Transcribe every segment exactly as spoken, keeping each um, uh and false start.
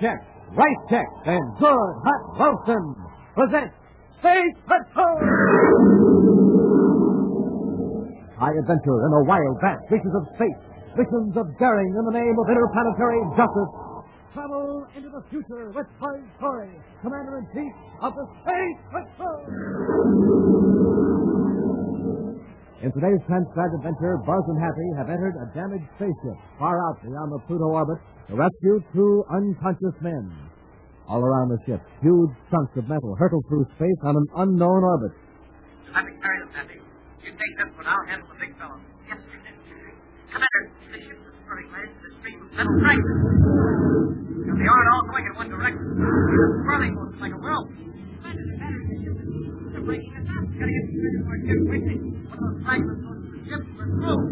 Chex, Rice Chex, and Good Hot Wilson present Space Patrol! High adventure in the wild, vast reaches of space. Missions of daring in the name of interplanetary justice. Travel into the future with Buzz Corey, Commander-in-Chief of the Space Patrol! In today's transcribed adventure, Buzz and Happy have entered a damaged spaceship far out beyond the Pluto orbit to rescue two unconscious men. All around the ship, huge chunks of metal hurtle through space on an unknown orbit. Let me carry this, Happy. You take this one, I'll handle the big fellow. Yes, sir. Commander, the ship is spurring legs, the stream of metal fragments. Now, they aren't all going in one direction. It's swirling motion like a whirlpool. Commander, the battery the ship is they're breaking us up. We've got to get ready for it here quickly. One of those fragments goes to the ship, we're through.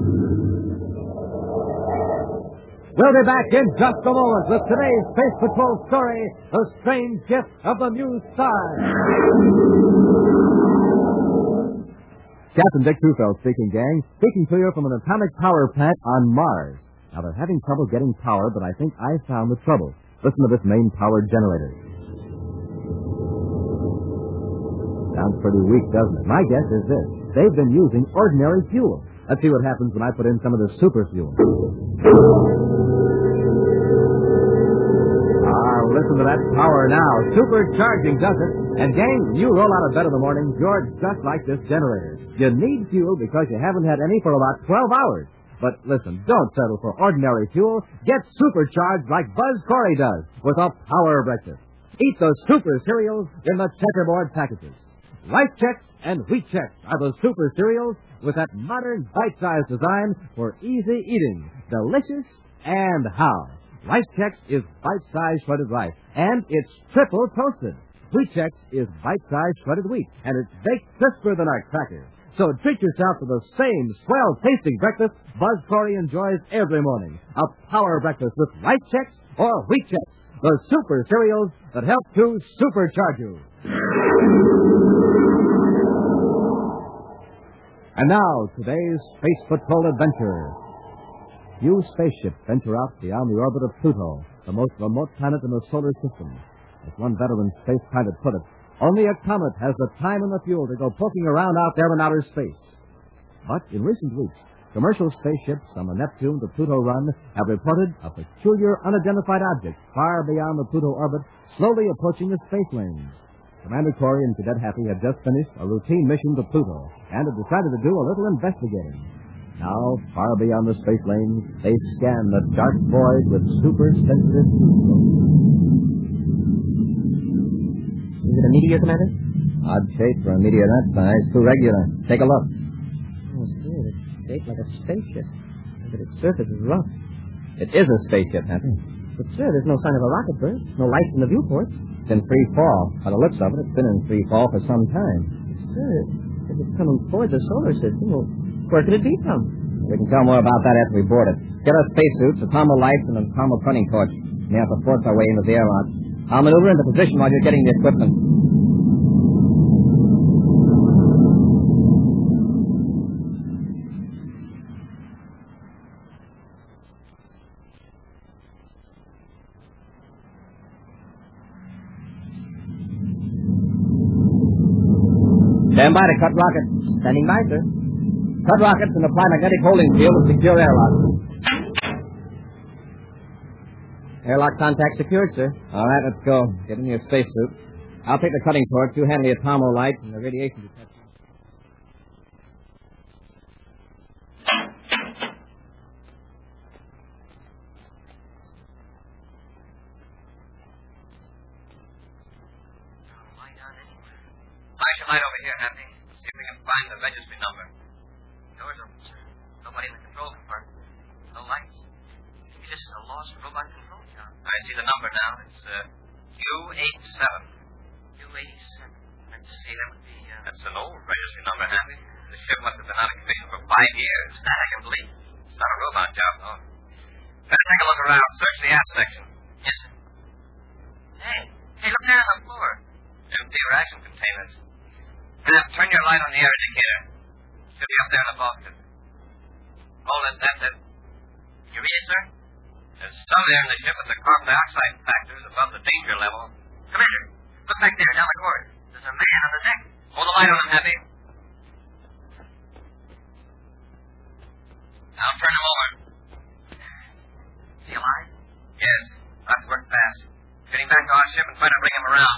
We'll be back in just a moment with today's Space Patrol story, The Strange Gift of the New Star. Captain Dick Trufeld speaking, gang. Speaking to you from an atomic power plant on Mars. Now, they're having trouble getting power, but I think I found the trouble. Listen to this main-powered generator. Sounds pretty weak, doesn't it? My guess is this. They've been using ordinary fuel. Let's see what happens when I put in some of this super fuel. Ah, listen to that power now. Supercharging, does it? And, gang, when you roll out of bed in the morning, you're just like this generator. You need fuel because you haven't had any for about twelve hours. But listen, don't settle for ordinary fuel. Get supercharged like Buzz Corey does with a power breakfast. Eat those super cereals in the checkerboard packages. Rice Chex and Wheat Chex are the super cereals with that modern bite-sized design for easy eating. Delicious and how. Rice Chex is bite-sized shredded rice, and it's triple toasted. Wheat Chex is bite-sized shredded wheat, and it's baked crisper than our crackers. So treat yourself to the same swell-tasting breakfast Buzz Corey enjoys every morning. A power breakfast with Rice Chex or Wheat Chex, the super cereals that help to supercharge you. And now, today's Space Patrol adventure. Few spaceships venture out beyond the orbit of Pluto, the most remote planet in the solar system. As one veteran space pilot put it, only a comet has the time and the fuel to go poking around out there in outer space. But in recent weeks, commercial spaceships on the Neptune to Pluto run have reported a peculiar unidentified object far beyond the Pluto orbit, slowly approaching the space lanes. Commander Corey and Cadet Happy had just finished a routine mission to Pluto and had decided to do a little investigating. Now, far beyond the space lanes, they scan the dark void with super-sensitive telescopes. Is it a meteor, Commander? Odd shape for a meteor that size. Too regular. Take a look. Oh, sir, it's shaped like a spaceship. But its surface is rough. It is a spaceship, Happy. But, sir, there's no sign of a rocket burst. No lights in the viewport. It's in free fall. By the looks of it, it's been in free fall for some time. Sir, if it's coming toward the solar system, well, where could it be from? We can tell more about that after we board it. Get our spacesuits, a thermal lights, and a thermal running torch. We have to force our way into the airlock. I'll maneuver into position while you're getting the equipment. Stand by to cut rockets. Standing by, sir. Cut rockets and apply magnetic holding field and secure airlock. Airlock contact secured, sir. All right, let's go. Get in your spacesuit. I'll take the cutting torch. You hand me a thermal light and the radiation detector. Flash a light over here, Happy. See if we can find the registry number. Doors open, sir. Nobody in the control compartment. No lights. Maybe this is a lost robot control tower. I see the number now. It's uh, Q eighty-seven. Q eighty-seven. Let's see, that would be... Uh... That's an old registry number, Happy. The ship must have been out of commission for five years. That I can believe. It's not a robot job, though. Better take a look around. Search the aft section. Yes, sir. Hey, hey, look there on the floor. Empty ration containers. Now, turn your light on the air indicator. Should be up there in the bulkhead. Hold it, that's it. You read it, sir? There's some air in the ship, but the carbon dioxide factor is above the danger level. Commander, look back there, down the corridor. There's a man on the deck. Hold the light on him, Happy. Now turn him over. Is he alive? Yes. We'll have to work fast. Getting back to our ship and try to bring him around.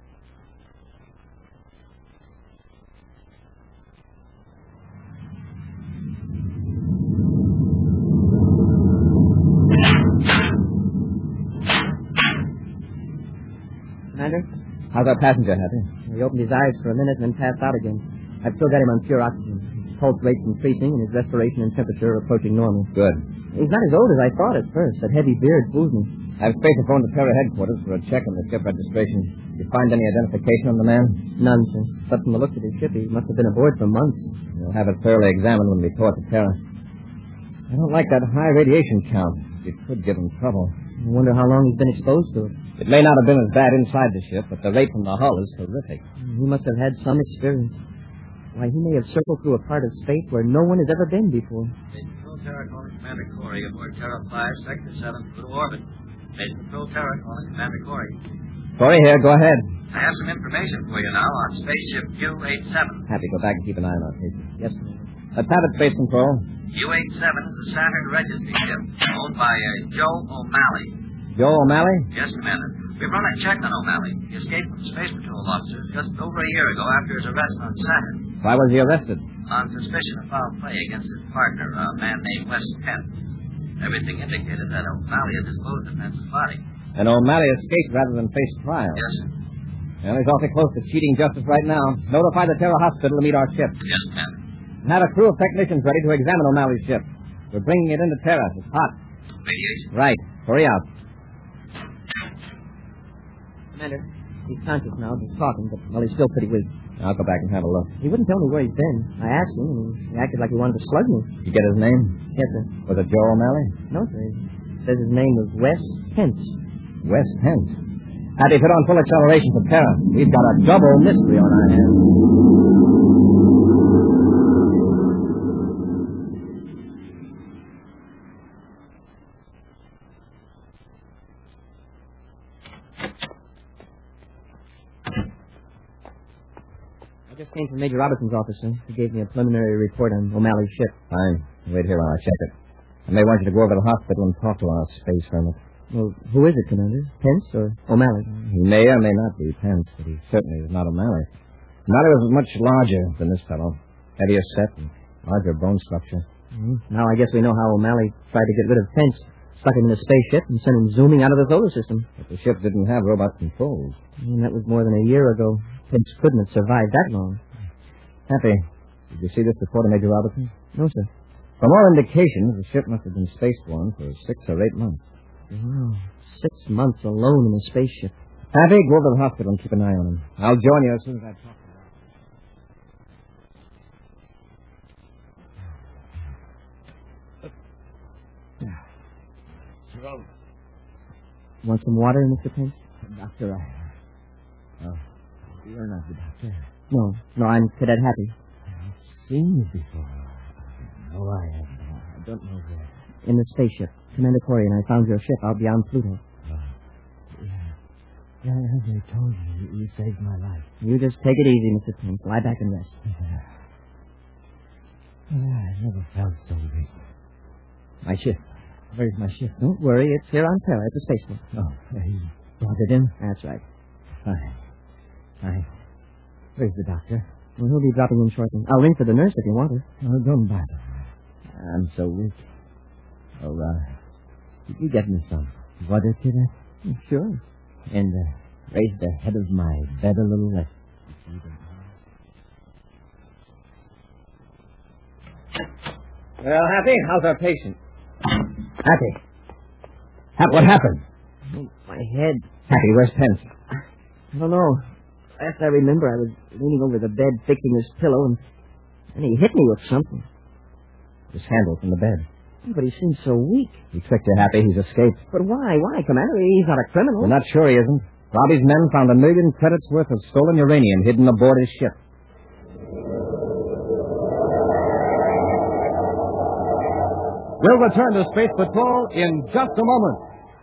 Commander? How's our passenger, Happy? He opened his eyes for a minute and then passed out again. I've still got him on pure oxygen. His pulse rate's increasing and his respiration and temperature are approaching normal. Good. He's not as old as I thought at first. That heavy beard fools me. I have space to phone to Terra headquarters for a check on the ship registration. Did you find any identification on the man? None, sir. But from the looks of his ship, he must have been aboard for months. We'll have it thoroughly examined when we report to Terra. I don't like that high radiation count. It could give him trouble. I wonder how long he's been exposed to it. It may not have been as bad inside the ship, but the rate from the hull is horrific. He must have had some experience. Why, he may have circled through a part of space where no one has ever been before. Major Control Terra calling Commander Corey aboard Terra five, Sector seven, through orbit. Major Control Terra calling Commander Corey. Corey here, go ahead. I have some information for you now on spaceship U eighty-seven. Happy, go back and keep an eye on our patient. Yes, sir. Let's have it, Space Control. U eighty-seven is a Saturn registry ship owned by uh, Joe O'Malley. Joe O'Malley? Yes, Commander. We've run a check on O'Malley. He escaped from Space Patrol officers just over a year ago after his arrest on Saturn. Why was he arrested? On suspicion of foul play against his partner, a man named Wes Pence. Everything indicated that O'Malley had disposed of Pence's body. And O'Malley escaped rather than face trial. Yes, sir. Well, he's awfully close to cheating justice right now. Notify the Terra Hospital to meet our ship. Yes, Commander. And have a crew of technicians ready to examine O'Malley's ship. We're bringing it into Terra. It's hot. Radiation? Right. Hurry out. Commander, he's conscious now, just talking, but, well, he's still pretty weak. I'll go back and have a look. He wouldn't tell me where he's been. I asked him, and he acted like he wanted to slug me. You get his name? Yes, sir. Was it Joe O'Malley? No, sir. He says his name was Wes Pence. Wes Pence. Happy, put on full acceleration for Terra. We've got a double mystery on our hands. I just came from Major Robertson's office, sir. He gave me a preliminary report on O'Malley's ship. Fine. Wait here while I check it. I may want you to go over to the hospital and talk to our space hermit. Well, who is it, Commander? Pence or O'Malley? He may or may not be Pence, but he certainly is not O'Malley. O'Malley was much larger than this fellow. Heavier set and larger bone structure. Mm-hmm. Now I guess we know how O'Malley tried to get rid of Pence. Stuck him in a spaceship and sent him zooming out of the solar system. But the ship didn't have robot controls. And that was more than a year ago. Pence couldn't have survived that long. Happy, did you see this report of Major Robertson? No, sir. From all indications, the ship must have been spaceborne for six or eight months. Wow. Six months alone in a spaceship. Happy, go over to the hospital and keep an eye on him. I'll join you as soon as I talk to him. Throat. Want some water, Mister Pence? Doctor, I... Oh, you're not the doctor. No, no, I'm Cadet Happy. I've seen you before. No, I haven't. I don't know where. In the spaceship. Commander Corey and I found your ship out beyond Pluto. Oh, yeah. Yeah, as I told you, you saved my life. You just take it easy, Mister Pence. Lie back and rest. Yeah. Yeah, I never felt so weak. My ship. Where's my ship? Don't worry, it's here on Terra at the spaceport. Oh, you brought it in? That's right. Fine. Fine. Where's the doctor? Well, he'll be dropping in shortly. I'll ring for the nurse if you want her. Oh, don't bother. I'm so weak. Oh, uh, could you get me some water to that? Sure. And uh, raise the head of my bed a little less. Well, Happy, how's our patient? Happy. Hap, what happened? Oh, my head. Happy, where's Pence? I don't know. Last I remember, I was leaning over the bed, fixing his pillow, and, and he hit me with something. This handle from the bed. But he seems so weak. He tricked you, Happy. He's escaped. But why? Why, Commander? He's not a criminal. We're not sure he isn't. Robbie's men found a million credits worth of stolen uranium hidden aboard his ship. We'll return to Space Patrol in just a moment.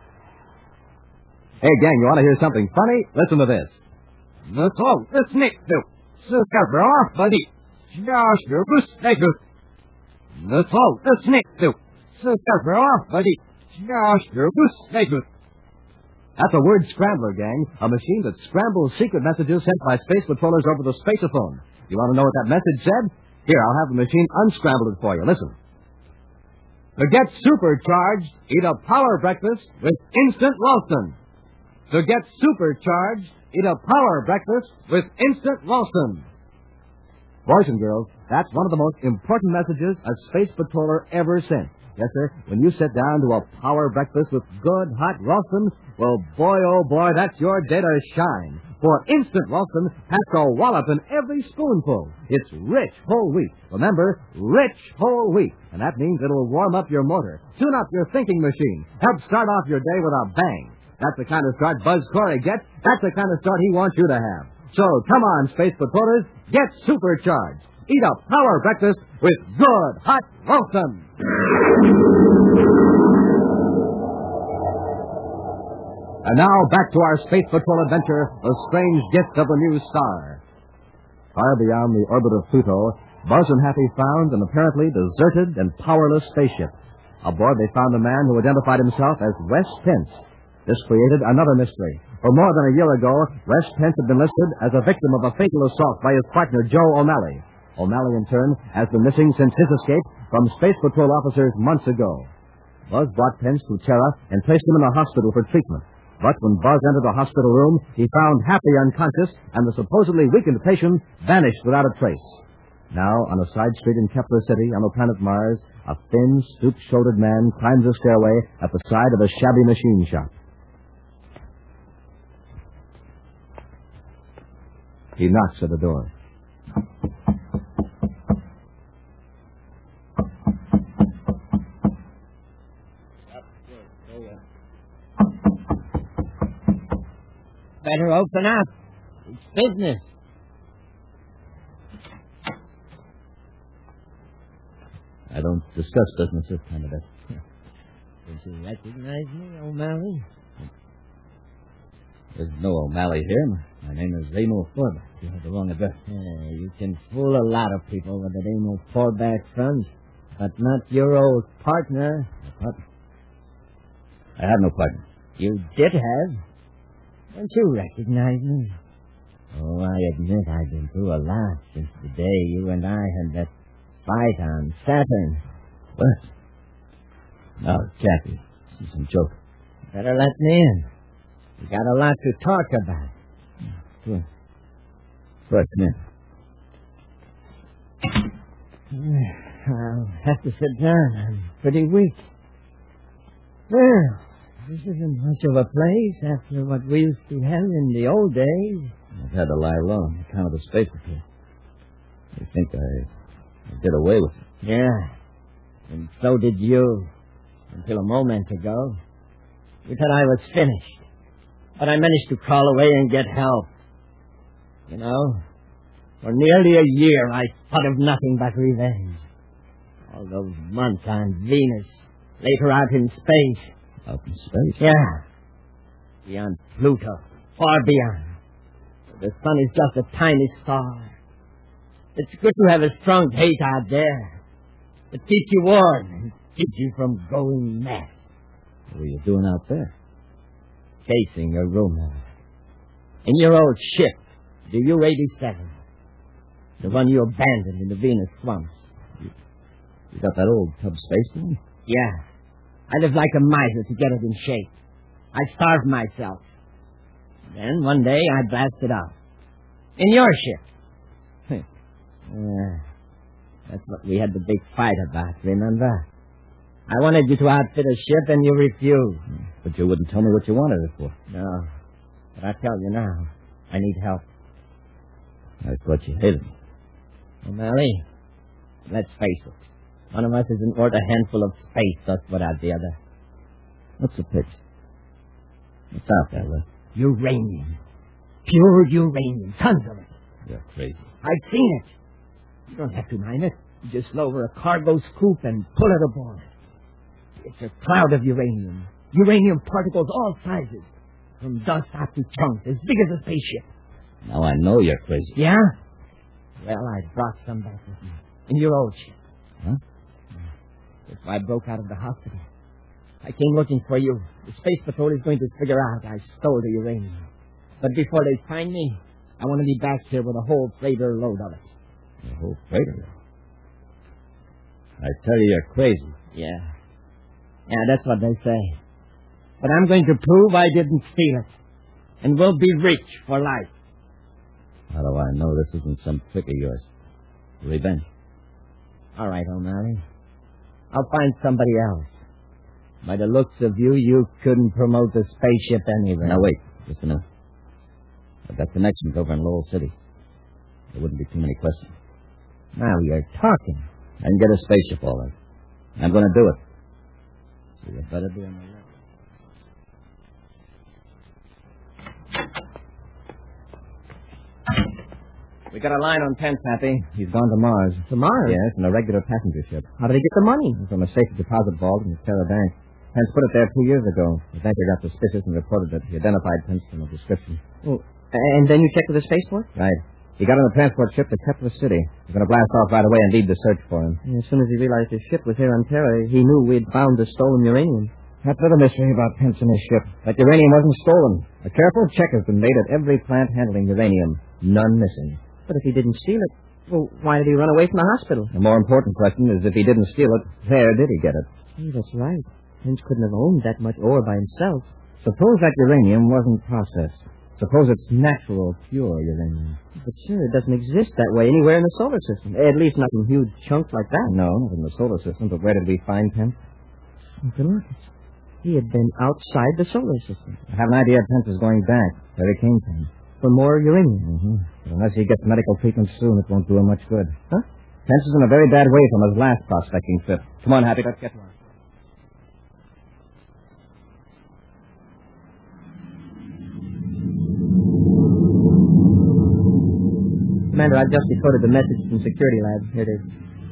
Hey, gang, you want to hear something funny? Listen to this. That's all. That's Nick, though. So, off, buddy. Josh, you're That's all. That's Nick, though. So, off, buddy. Josh, you're That's a word scrambler, gang. A machine that scrambles secret messages sent by space patrollers over the spaceophone. You want to know what that message said? Here, I'll have the machine unscramble it for you. Listen. To get supercharged, eat a power breakfast with Instant Ralston. To get supercharged, eat a power breakfast with Instant Ralston. Boys and girls, that's one of the most important messages a space patroller ever sent. Yes, sir. When you sit down to a power breakfast with good, hot Ralston, well, boy, oh, boy, that's your day to shine. For Instant Ralston packs a wallop in every spoonful. It's rich whole wheat. Remember, rich whole wheat. And that means it'll warm up your motor, tune up your thinking machine, help start off your day with a bang. That's the kind of start Buzz Corey gets. That's the kind of start he wants you to have. So, come on, Space Patrollers, get supercharged. Eat a power breakfast with good, hot Ralston. And now, back to our Space Patrol adventure, The Strange Gift of the New Star. Far beyond the orbit of Pluto, Buzz and Happy found an apparently deserted and powerless spaceship. Aboard, they found a man who identified himself as Wes Pence. This created another mystery. For more than a year ago, Wes Pence had been listed as a victim of a fatal assault by his partner, Joe O'Malley. O'Malley, in turn, has been missing since his escape from Space Patrol officers months ago. Buzz brought Pence to Terra and placed him in a hospital for treatment. But when Buzz entered the hospital room, he found Happy unconscious, and the supposedly weakened patient vanished without a trace. Now, on a side street in Kepler City, on the planet Mars, a thin, stoop-shouldered man climbs a stairway at the side of a shabby machine shop. He knocks at the door. Better open up. It's business. I don't discuss business this time of day. Don't you recognize me, O'Malley? There's no O'Malley here. My name is Remo Forback. You have the wrong address. Yeah, you can fool a lot of people with the Remo Forback front, but not your old partner. My partner? I have no partner. You did have. Don't you recognize me? Oh, I admit I've been through a lot since the day you and I had that fight on Saturn. What? No, Jackie. This is some joke. Better let me in. We got a lot to talk about. Sure. Sure, come in. I'll have to sit down. I'm pretty weak. Well, this isn't much of a place after what we used to have in the old days. I've had to lie low on account of the space patrol. They think I, I did away with it. Yeah, and so did you. Until a moment ago. You thought I was finished. But I managed to crawl away and get help. You know, for nearly a year I thought of nothing but revenge. All those months on Venus, later out in space. Out in space? Yeah. Beyond Pluto. Far beyond. The sun is just a tiny star. It's good to have a strong hate out there. It keeps you warm and keeps you from going mad. What are you doing out there? Chasing your roommate. In your old ship, the U eighty-seven. The one you abandoned in the Venus swamps. You, you got that old tub space one? Yeah. I lived like a miser to get it in shape. I starved myself. Then one day I blasted out. In your ship. Hey. Uh, that's what we had the big fight about, remember? I wanted you to outfit a ship and you refused. But you wouldn't tell me what you wanted it for. No. But I tell you now, I need help. I thought you hated me. O'Malley, let's face it. One of us isn't worth a handful of space dust without the other. What's the pitch? What's out there, Wes? Uranium. Pure uranium. Tons of it. You're crazy. I've seen it. You don't have to mine it. You just lower a cargo scoop and pull it aboard. It's a cloud of uranium. Uranium particles all sizes. From dust out to chunks as big as a spaceship. Now I know you're crazy. Yeah? Well, I brought some back with me. In your old ship. Huh? If I broke out of the hospital, I came looking for you. The Space Patrol is going to figure out I stole the uranium. But before they find me, I want to be back here with a whole freighter load of it. The whole freighter load? I tell you, you're crazy. Yeah. Yeah, that's what they say. But I'm going to prove I didn't steal it. And we'll be rich for life. How do I know this isn't some trick of yours? Revenge. All right, O'Malley. I'll find somebody else. By the looks of you, you couldn't promote the spaceship anyway. Now, wait. Just a minute. I've got connections over in Lowell City. There wouldn't be too many questions. Now you're talking. I can get a spaceship, all right. I'm going to do it. So you better be on the left. We got a line on Pence, Happy. He's gone to Mars. To Mars? Yes, in a regular passenger ship. How did he get the money? From a safe deposit vault in the Terra Bank. Pence put it there two years ago. The banker got suspicious and reported that he identified Pence from a description. Oh, and then you checked with the spaceport? Right. He got on the transport ship to Kepler City. He's going to blast off right away and lead the search for him. And as soon as he realized his ship was here on Terra, he knew we'd found the stolen uranium. That's another mystery about Pence and his ship. That uranium wasn't stolen. A careful check has been made at every plant handling uranium. None missing. But if he didn't steal it, well, why did he run away from the hospital? The more important question is if he didn't steal it, where did he get it? Hey, that's right. Pence couldn't have owned that much ore by himself. Suppose that uranium wasn't processed. Suppose it's natural, pure uranium. But sure, it doesn't exist that way anywhere in the solar system. At least not in huge chunks like that. No, not in the solar system. But where did we find Pence? Look, look. He had been outside the solar system. I have an idea Pence is going back. Where he came from. For more uranium. Mm-hmm. But unless he gets medical treatment soon, it won't do him much good. Huh? Pence is in a very bad way from his last prospecting trip. Come on, Happy, let's get to him. Commander, I've just decoded the message from Security Lab. Here it is.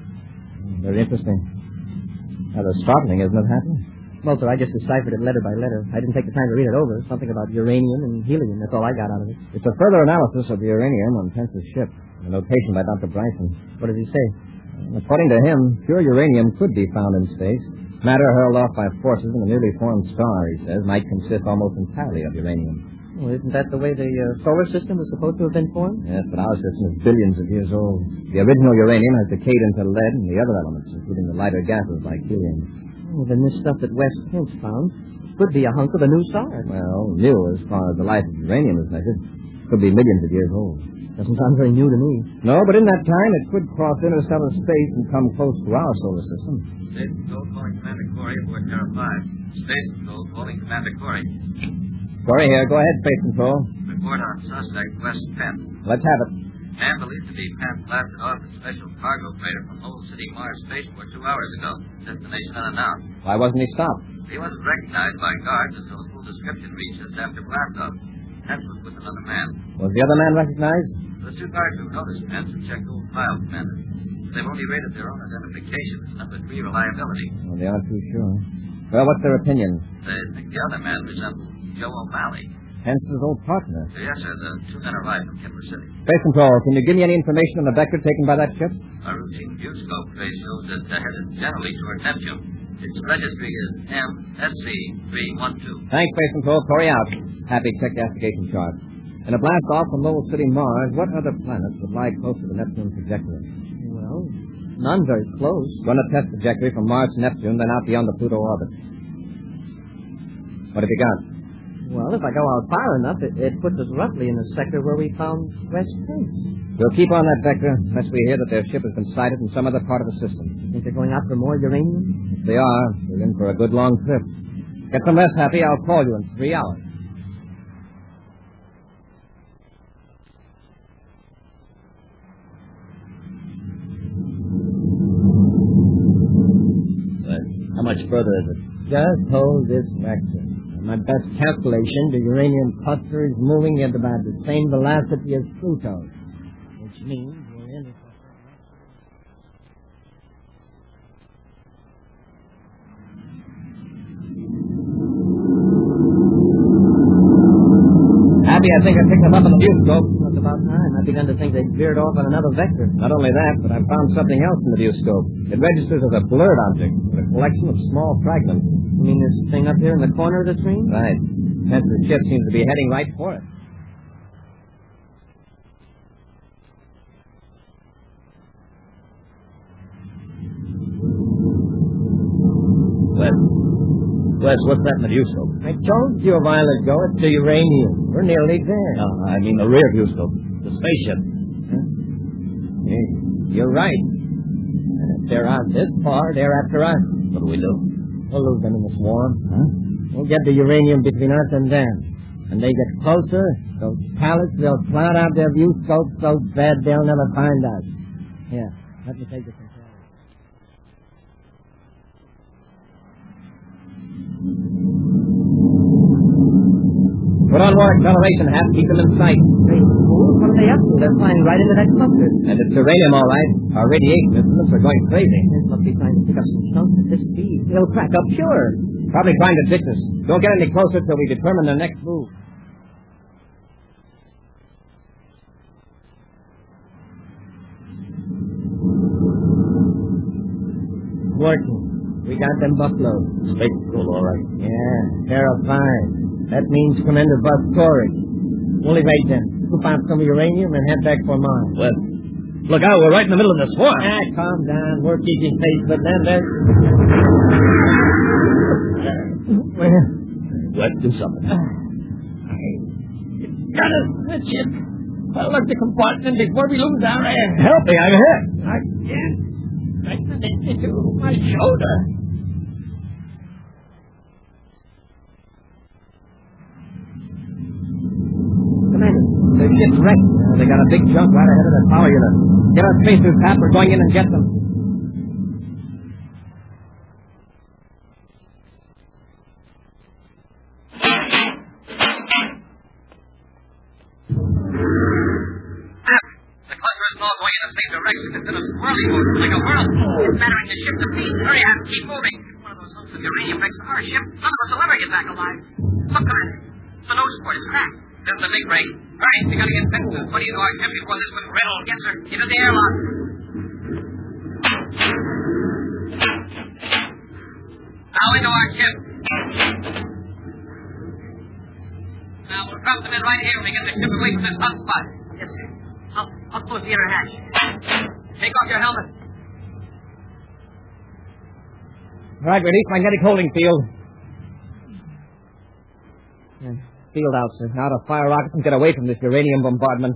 Very interesting. Rather startling, isn't it, Happy? Well, sir, I just deciphered it letter by letter. I didn't take the time to read it over. Something about uranium and helium. That's all I got out of it. It's a further analysis of the uranium on Pence's ship. A notation by Doctor Bryson. What does he say? According to him, pure uranium could be found in space. Matter hurled off by forces in a newly formed star, he says, might consist almost entirely of uranium. Well, isn't that the way the uh, solar system was supposed to have been formed? Yes, but our system is billions of years old. The original uranium has decayed into lead and the other elements, including the lighter gases like helium. Well, then this stuff that West Pence found could be a hunk of a new star. Well, new as far as the life of uranium is measured. Could be millions of years old. Doesn't sound very new to me. No, but in that time, it could cross interstellar space and come close to our solar system. Space Patrol calling Commander Corey aboard Terra five. Space Patrol calling Commander Corey. Corey here. Go ahead, Space Control. Report on suspect West Pence. Let's have it. Man believed to be Pence blasted off a special cargo freighter from Lowell City, Mars Spaceport two hours ago. Destination unannounced. Why wasn't he stopped? He wasn't recognized by guards until a full description reached us after blastoff. Pence was with another man. Was the other man recognized? The two guards who noticed Pence have checked old files, Commander. They've only rated their own identification as number three reliability. Well, they aren't too sure. Well, what's their opinion? They think the other man resembles Joe O'Malley. Pence's old partner. Yes, sir. The two men arrived from Kepler City. Space Control, can you give me any information on the vector taken by that ship? A routine viewscope trace shows that they're headed generally toward Neptune. Its registry is M S C three one two. Thanks, Space Control. Corey out. Happy, check the astrogation chart. In a blast off from Lowell City, Mars, what other planets would lie close to the Neptune trajectory? Well, none very close. Run a test trajectory from Mars to Neptune, then out beyond the Pluto orbit. What have you got? Well, if I go out far enough, it, it puts us roughly in the sector where we found West Pence. We'll keep on that vector unless we hear that their ship has been sighted in some other part of the system. You think they're going out for more uranium? If they are, we're in for a good long trip. Get some rest, Happy. I'll call you in three hours. How much further is it? Just hold this vector. My best calculation, the uranium cluster is moving at about the same velocity as Pluto, which means we're in. Happy I think I picked them up on the viewscope. That's about time. I begun to think they'd veered off on another vector. Not only that, but I found something else in the viewscope. It registers as a blurred object, with a collection of small fragments. You mean this thing up here in the corner of the screen? Right. Hence the ship seems to be heading right for it. Wes, Wes, what's that in the viewscope? I told you a while ago it's the uranium. We're nearly there. No, I mean the rear viewscope. The spaceship. Huh? Yeah, you're right. And if they're out this far, they're after us. What do we do? We'll lose them in the swarm. Huh? We'll get the uranium between us and them. When they get closer, those pallets will cloud out their viewscopes so bad they'll never find us. Here, let me take the control. Put on more acceleration, Hap. Keep them in sight. Hey, what are they up to? They're flying right into that cluster. And it's uranium, all right. Our radiation instruments are going crazy. They must be trying to pick up some chunks at this speed. They'll crack up, sure. Probably trying to ditch us. Don't get any closer till we determine their next move. Working. We got them buffaloes. Space cool, all right. Yeah, terrifying. That means Commander Buzz Corey. We'll evade them. Scoop out some uranium and head back for Mars. Wes, look out. We're right in the middle of the swarm. Ah, calm down. We're keeping pace with them. They're... Well, Wes, do something. got us, the ship. Well, look the compartment before we lose our air. Help me. I'm hit. I can't. I can't into my shoulder. Commander, The ship's wrecked. Uh, they got a big junk right ahead of the power unit. Get our spacesuits, Hap. We're going in and get them. It's in a swirling motion like a whirlpool. It's battering the ship to pieces. Hurry up, keep moving. One of those hunks of uranium wrecks our ship. None of us will ever get back alive. Look, Commander. The nose port is cracked. There's the big break. Hurry, we gotta get fixed. What do you know our ship before this one riddle? Yes, sir. Into the airlock. Now into our ship. Now we'll drop them in right here when we get the ship away from this hot spot. Yes, sir. I'll, I'll close the inner hatch. Take off your helmet. Right, release magnetic holding field. Yeah. Field out, sir. Now to fire rockets and get away from this uranium bombardment.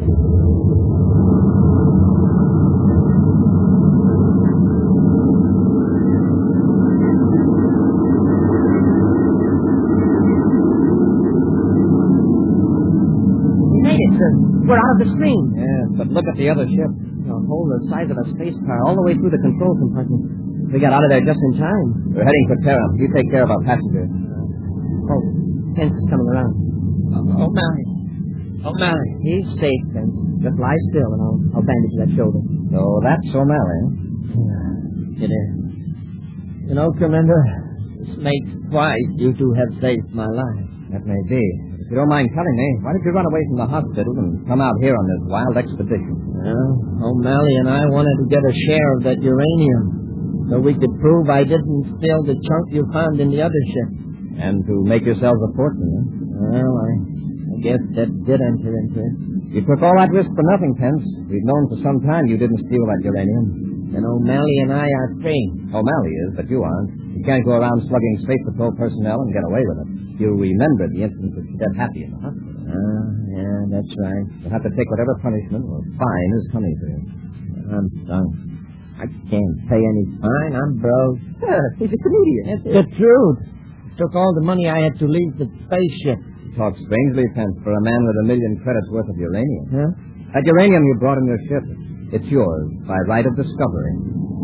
We made it, sir. We're out of the screen. Yeah, but look at the other ship. A hole the size of a space car all the way through the control compartment. We got out of there just in time. We're heading for Terra. You take care of our passengers. Oh, Pence is coming around. Oh, my. Oh, my. He's safe, Pence. Just lie still and I'll, I'll bandage that shoulder. So that's O'Malley. It is. You know, Commander, this makes twice you two have saved my life. That may be. If you don't mind telling me, why did you run away from the hospital and come out here on this wild expedition? Well, O'Malley and I wanted to get a share of that uranium so we could prove I didn't steal the chunk you found in the other ship. And to make yourselves a fortune, huh? Well, I, I guess that did enter into it. You took all that risk for nothing, Pence. We've known for some time you didn't steal that uranium. And O'Malley and I are free. O'Malley is, but you aren't. You can't go around slugging Space Patrol personnel and get away with it. You remember the incident with Cadet Happy in the hospital. Ah, yeah, that's right. You'll have to take whatever punishment or fine is coming to you. I'm sunk. I can't pay any fine. I'm broke. Yeah, he's a comedian. It's the truth. Took all the money I had to leave the spaceship. You talk strangely, Pence, for a man with a million credits worth of uranium. Huh? That uranium you brought in your ship, it's yours by right of discovery.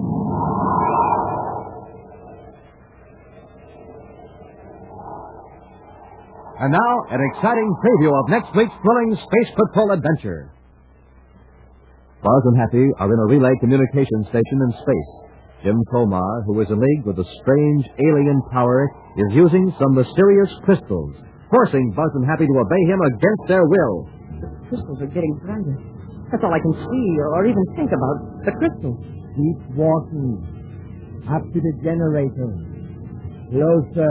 And now, an exciting preview of next week's thrilling Space Patrol adventure. Buzz and Happy are in a relay communication station in space. Jim Comar, who is in league with a strange alien power, is using some mysterious crystals. forcing Buzz and Happy to obey him against their will. The crystals are getting brighter. That's all I can see or even think about. The crystals. Keep walking. Up to the generator. Closer.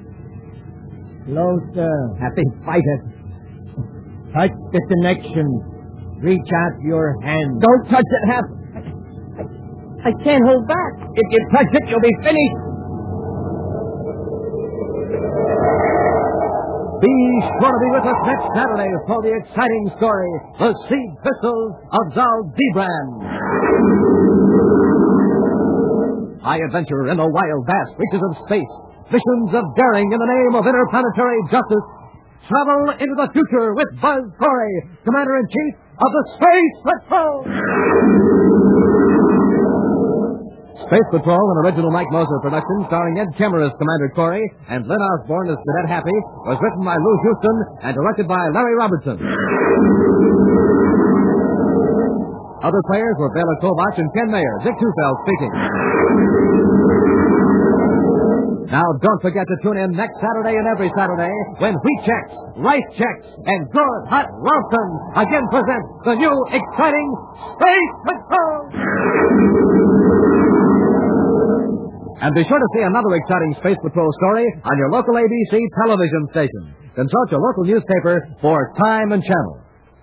Closer. Happy, fight it. Touch the connection. Reach out your hand. Don't touch it, Hap. I, I, I can't hold back. If you touch it, you'll be finished. Be sure to be with us next Saturday for the exciting story, The Seed Crystals of Zaldibran. High adventure in the wild, vast reaches of space. Missions of daring in the name of interplanetary justice. Travel into the future with Buzz Corey, Commander-in-Chief of the Space Patrol. Space Patrol, an original Mike Moser production starring Ed Kemmer as Commander Corey and Lynn Osborne as Cadet Happy, was written by Lou Houston and directed by Larry Robertson. Other players were Bela Kovach and Ken Mayer. Dick Tufeld speaking. Now, don't forget to tune in next Saturday and every Saturday when Wheat Chex, Rice Chex, and Good Hot Ralston again present the new exciting Space Patrol. And be sure to see another exciting Space Patrol story on your local A B C television station. Consult your local newspaper for time and channel.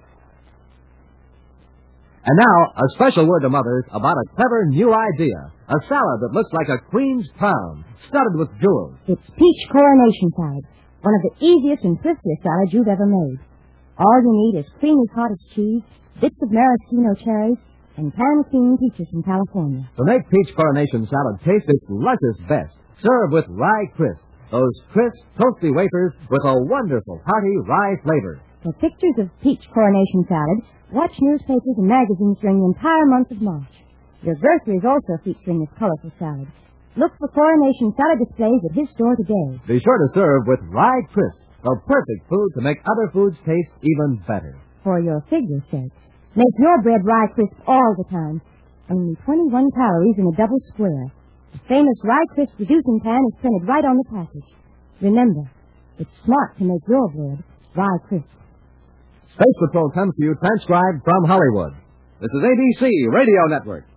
And now, a special word to mothers about a clever new idea. A salad that looks like a queen's crown, studded with jewels. It's peach coronation salad, one of the easiest and thriftiest salads you've ever made. All you need is creamy cottage cheese, bits of maraschino cherries, and pan-king peaches from California. To make peach coronation salad taste its luscious best, serve with rye crisp, those crisp, toasty wafers with a wonderful, hearty rye flavor. For pictures of peach coronation salad, watch newspapers and magazines during the entire month of March. Your grocery is also featuring this colorful salad. Look for coronation salad displays at his store today. Be sure to serve with rye crisp, the perfect food to make other foods taste even better. For your figure's sake, make your bread rye crisp all the time. Only twenty-one calories in a double square. The famous rye crisp reducing pan is printed right on the package. Remember, it's smart to make your bread rye crisp. Space Patrol comes to you transcribed from Hollywood. This is A B C Radio Network.